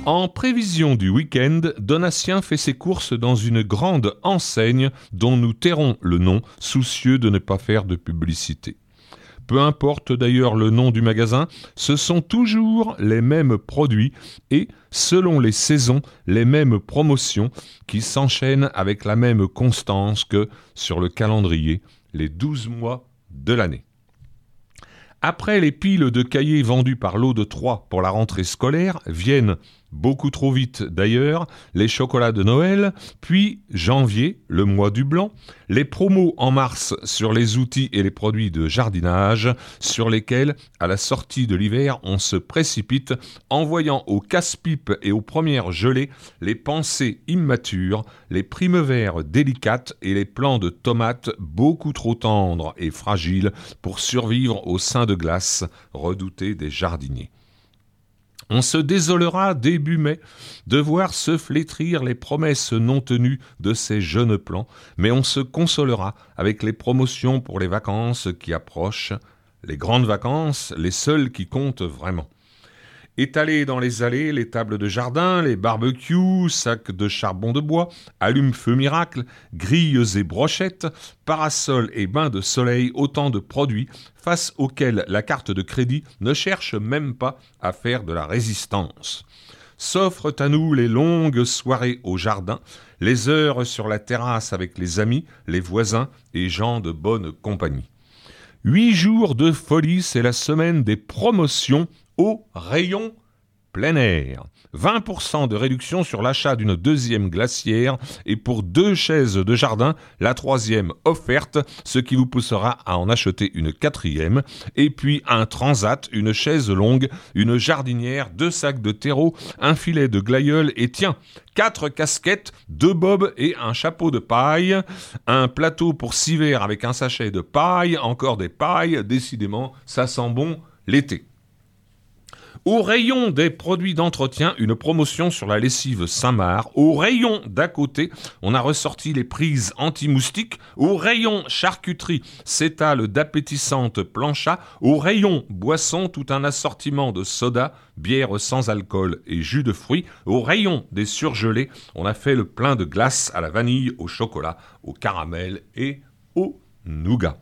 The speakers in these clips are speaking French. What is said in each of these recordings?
En prévision du week-end, Donatien fait ses courses dans une grande enseigne dont nous tairons le nom, soucieux de ne pas faire de publicité. Peu importe d'ailleurs le nom du magasin, ce sont toujours les mêmes produits et, selon les saisons, les mêmes promotions qui s'enchaînent avec la même constance que, sur le calendrier, les 12 mois de l'année. Après les piles de cahiers vendus par lot de 3 pour la rentrée scolaire, viennent, beaucoup trop vite d'ailleurs, les chocolats de Noël, puis janvier, le mois du blanc, les promos en mars sur les outils et les produits de jardinage, sur lesquels, à la sortie de l'hiver, on se précipite, envoyant aux casse-pipes et aux premières gelées les pensées immatures, les primevères délicates et les plants de tomates beaucoup trop tendres et fragiles pour survivre au sein de glace redouté des jardiniers. On se désolera début mai de voir se flétrir les promesses non tenues de ces jeunes plants, mais on se consolera avec les promotions pour les vacances qui approchent, les grandes vacances, les seules qui comptent vraiment. Étalés dans les allées, les tables de jardin, les barbecues, sacs de charbon de bois, allume-feu miracle, grilles et brochettes, parasols et bains de soleil, autant de produits face auxquels la carte de crédit ne cherche même pas à faire de la résistance. S'offrent à nous les longues soirées au jardin, les heures sur la terrasse avec les amis, les voisins et gens de bonne compagnie. 8 jours de folie, c'est la semaine des promotions au rayon plein air. 20% de réduction sur l'achat d'une 2e glacière et pour 2 chaises de jardin, la 3e offerte, ce qui vous poussera à en acheter une 4e. Et puis un transat, une chaise longue, une jardinière, 2 sacs de terreau, un filet de glaïeul et tiens, 4 casquettes, 2 bobs et un chapeau de paille. Un plateau pour 6 verres avec un sachet de paille, encore des pailles, décidément, ça sent bon l'été. Au rayon des produits d'entretien, une promotion sur la lessive Saint-Marc. Au rayon d'à côté, on a ressorti les prises anti-moustiques. Au rayon charcuterie, s'étale d'appétissantes planchas. Au rayon boissons, tout un assortiment de soda, bière sans alcool et jus de fruits. Au rayon des surgelés, on a fait le plein de glace à la vanille, au chocolat, au caramel et au nougat.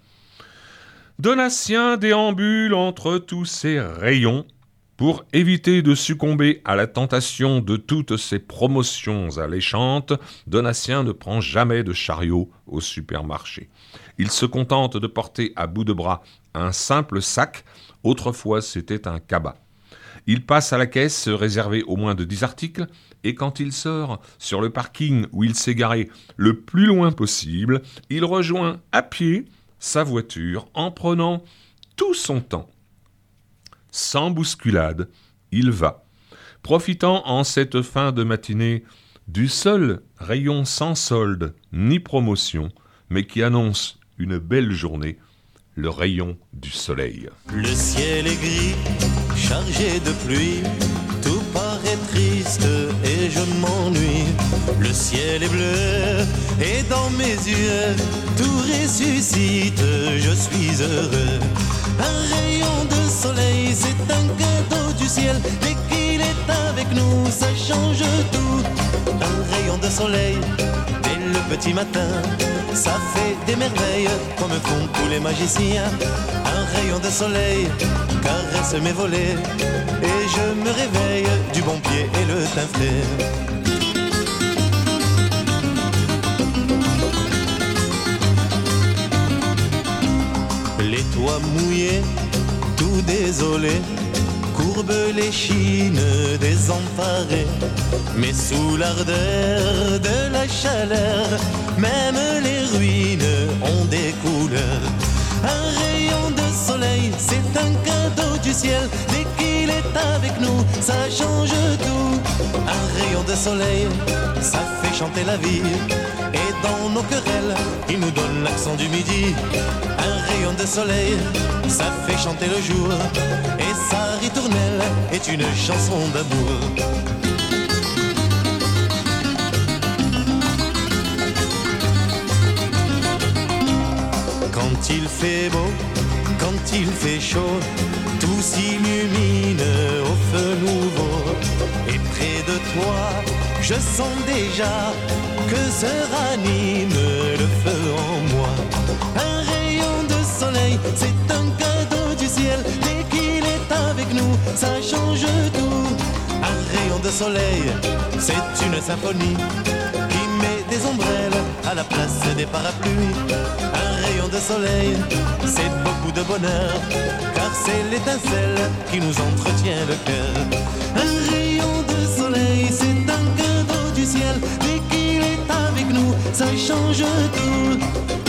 Donatien déambule entre tous ces rayons. Pour éviter de succomber à la tentation de toutes ces promotions alléchantes, Donatien ne prend jamais de chariot au supermarché. Il se contente de porter à bout de bras un simple sac, autrefois c'était un cabas. Il passe à la caisse réservée aux moins de 10 articles et quand il sort sur le parking où il s'est garé le plus loin possible, il rejoint à pied sa voiture en prenant tout son temps. Sans bousculade, il va, profitant en cette fin de matinée du seul rayon sans solde ni promotion, mais qui annonce une belle journée, le rayon du soleil. Le ciel est gris, chargé de pluie, tout paraît triste et je m'ennuie. Le ciel est bleu et dans mes yeux, tout ressuscite, je suis heureux. Un rayon de soleil, c'est un cadeau du ciel. Dès qu'il est avec nous, ça change tout. Un rayon de soleil, dès le petit matin, ça fait des merveilles, comme font tous les magiciens. Un rayon de soleil caresse mes volets, et je me réveille du bon pied et le teint frais. Les toits mouillés, tout désolés, courbent les chines désemparées. Mais sous l'ardeur de la chaleur, même les ruines ont des couleurs. Un rayon de soleil, c'est un cadeau du ciel. Dès qu'il est avec nous, ça change tout. Un rayon de soleil, ça fait chanter la vie. Et dans nos querelles, il nous donne l'accent du midi. Un rayon de soleil, ça fait chanter le jour. Et sa ritournelle est une chanson d'amour. Quand il fait beau, quand il fait chaud, tout s'illumine au feu nouveau. Et près de toi, je sens déjà que se ranime le feu en moi. Un rayon de soleil, c'est un cadeau du ciel. Dès qu'il est avec nous, ça change tout. Un rayon de soleil, c'est une symphonie qui met des ombrelles à la place des parapluies. Un rayon de soleil, c'est beaucoup de bonheur, car c'est l'étincelle qui nous entretient le cœur. Un rayon de soleil, c'est un cadeau du ciel. Dès qu'il est avec nous, ça change tout.